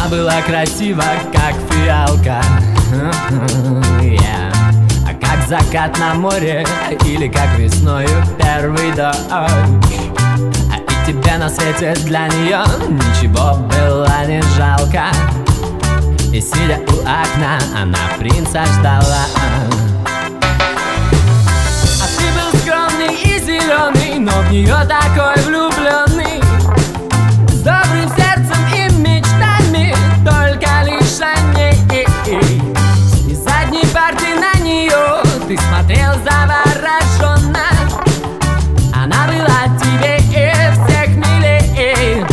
Она была красива, как фиалка, а как закат на море, или как весною первый дождь. И тебе на свете для нее ничего было не жалко. И сидя у окна, она принца ждала. А ты был скромный и зеленый, но в нее такой влюбленный, с добрым сердцем и мечтами, только лишь о ней. Из задней парты на нее ты смотрел завороженно. Она была тебе и всех милей.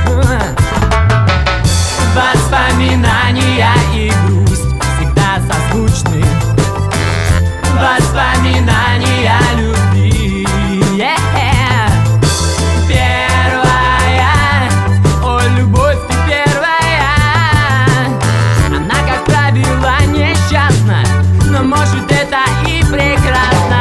Воспоминания и грусть всегда созвучны. Воспоминания любви. Первая, о, любовь ты первая. Она, как правило, несчастна, но может это и прекрасно.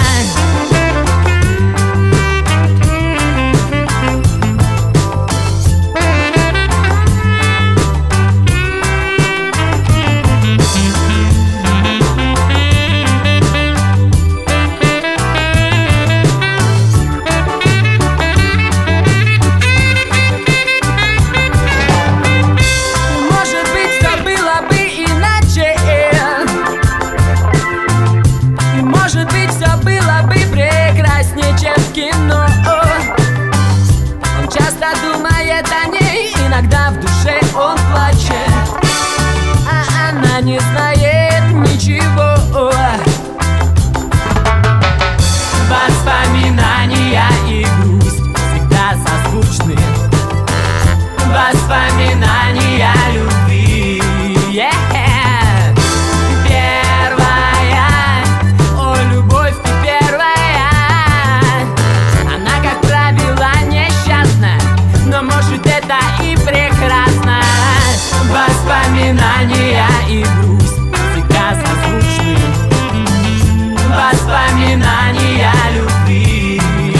Думает о ней, иногда в душе он плачет, а она не знает ничего. Воспоминания и грусть всегда созвучны. Воспоминания любви. Первая, о, любовь ты первая. Она, как правило, несчастна, но может это и прекрасно. Воспоминания и грусть всегда созвучны. Воспоминания любви.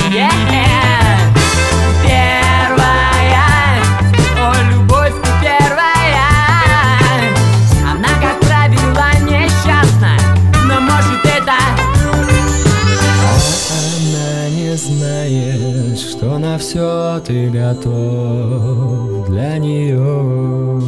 Первая, о, любовь ты первая. Она, как правило, несчастна, но может это. Она не знает, что на все ты готов для нее.